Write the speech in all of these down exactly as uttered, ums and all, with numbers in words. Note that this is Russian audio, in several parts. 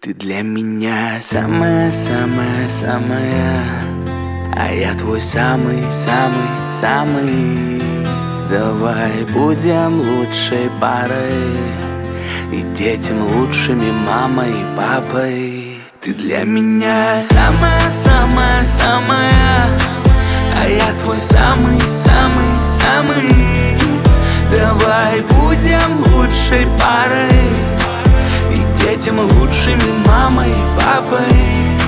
Ты для меня самая-самая-самая, а я твой самый-самый-самый. Давай будем лучшей парой и детям лучшими мамой и папой. Ты для меня самая-самая-самая, а я твой самый-самый-самый. Давай будем лучшей парой и детям лучшими мамой и папой.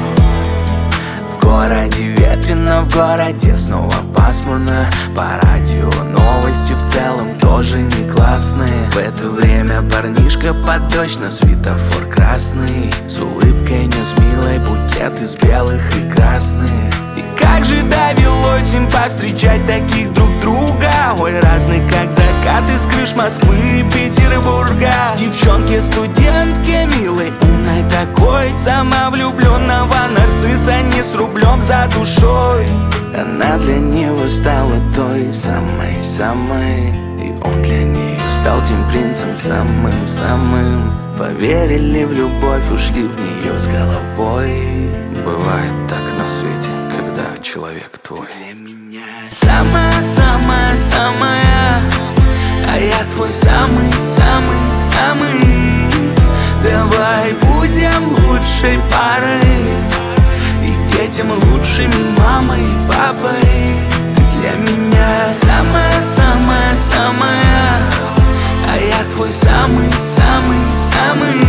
В городе ветрено, в городе снова пасмурно. По радио новости в целом тоже не классные. В это время парнишка под дождь на светофор красный, с улыбкой нес милой букет из белых и красных. И как же довелось им повстречать таких друг друга, ой, разных как закат из крыш Москвы и Петербурга. Девчонки, студентки, милой, умной такой, самовлюбленного нарцисса не с рублем за душой. Она для него стала той самой-самой, и он для нее стал тем принцем самым-самым. Поверили в любовь, ушли в нее с головой. Бывает так на свете, когда человек твой. Для меня самая-самая-самая, а я твой самый-самый-самый. Давай будем лучшей парой и детям лучшими мамой и папой. Ты для меня самая-самая-самая, а я твой самый-самый-самый.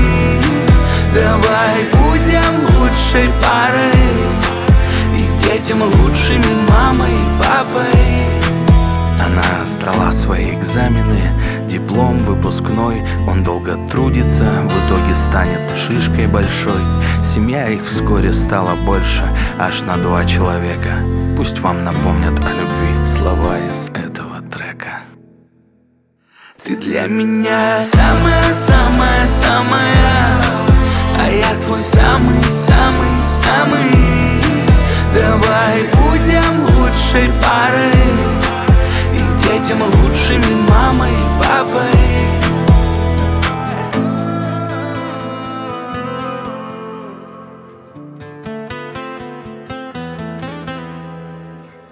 Давай будем лучшей парой и детям лучшими мамой и папой. Она сдала свои экзамены, диплом выпускной. Он долго трудится, в итоге станет шишкой большой. Семья их вскоре стала больше, аж на два человека. Пусть вам напомнят о любви слова из этого трека. Ты для меня самая-самая-самая, а я твой самый-самый-самый. Давай будем лучшей парой и детям лучшими мамой и папой.